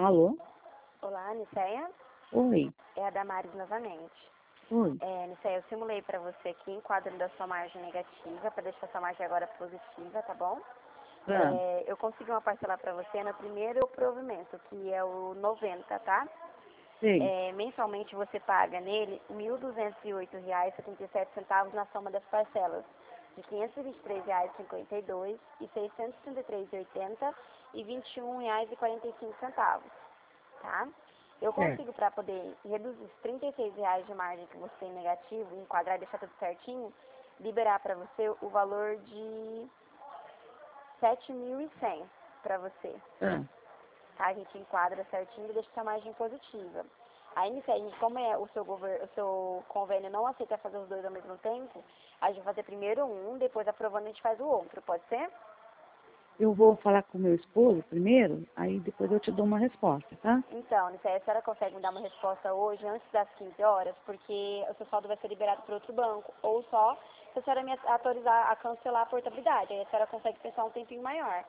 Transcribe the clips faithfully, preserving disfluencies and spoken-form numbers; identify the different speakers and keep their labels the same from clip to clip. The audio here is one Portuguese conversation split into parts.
Speaker 1: Alô?
Speaker 2: Olá, Nicéia.
Speaker 1: Oi.
Speaker 2: É a Damares novamente.
Speaker 1: Oi.
Speaker 2: É, Nicéia, eu simulei para você aqui, enquadrando a sua margem negativa, para deixar a sua margem agora positiva, tá bom?
Speaker 1: Ah,
Speaker 2: É, eu consegui uma parcela para você no primeiro provimento, que é o noventa, tá?
Speaker 1: sei.
Speaker 2: É, mensalmente você paga nele mil duzentos e oito reais e setenta e sete centavos na soma das parcelas de quinhentos e vinte e três reais e cinquenta e dois e seiscentos e trinta e três reais e oitenta e vinte e um reais e quarenta e cinco centavos, tá? Eu
Speaker 1: Certo.
Speaker 2: consigo, para poder reduzir os trinta e seis reais de margem que você tem negativo, enquadrar e deixar tudo certinho, liberar para você o valor de sete mil e cem para você.
Speaker 1: Ah,
Speaker 2: Tá? A gente enquadra certinho e deixa essa margem positiva. Aí, nisso aí, como é o seu, gover- o seu convênio não aceita fazer os dois ao mesmo tempo, a gente vai fazer primeiro um, depois aprovando a gente faz o outro, pode ser?
Speaker 1: eu vou falar com meu esposo primeiro, aí depois eu te dou uma resposta, tá?
Speaker 2: Então, nisso aí, a senhora consegue me dar uma resposta hoje, antes das quinze horas, porque o seu saldo vai ser liberado por outro banco, ou só se a senhora me autorizar a cancelar a portabilidade, aí a senhora consegue pensar um tempinho maior.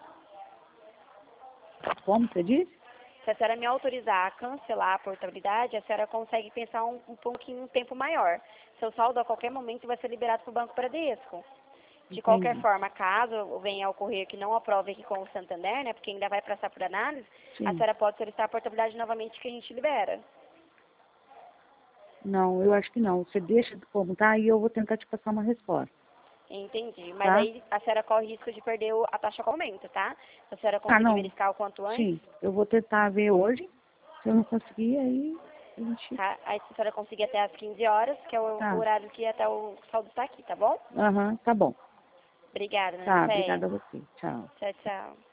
Speaker 1: Como você disse?
Speaker 2: Se a senhora me autorizar a cancelar a portabilidade, a senhora consegue pensar um, um pouquinho, um tempo maior. Seu saldo a qualquer momento vai ser liberado para o Banco Bradesco. De qualquer
Speaker 1: Entendi.
Speaker 2: forma, caso venha a ocorrer que não aprove aqui com o Santander, né, porque ainda vai passar por análise, a
Speaker 1: Sim.
Speaker 2: senhora pode solicitar a portabilidade novamente que a gente libera.
Speaker 1: Não, eu acho que não. Você deixa como tá e eu vou tentar te passar uma resposta,
Speaker 2: Entendi. Mas
Speaker 1: tá?
Speaker 2: aí a senhora corre risco de perder o- a taxa com aumento, tá? Se a senhora
Speaker 1: Ah,
Speaker 2: conseguir
Speaker 1: não.
Speaker 2: verificar o quanto antes,
Speaker 1: Sim. Eu vou tentar ver hoje. Se eu não conseguir, aí a gente...
Speaker 2: tá? Aí se a senhora conseguir até as quinze horas, que é o, o
Speaker 1: Tá.
Speaker 2: horário que até o saldo está aqui, tá bom?
Speaker 1: Aham, tá bom.
Speaker 2: Obrigada,
Speaker 1: Tá,
Speaker 2: Nanicéia.
Speaker 1: obrigada a você. Tchau.
Speaker 2: Tchau, tchau.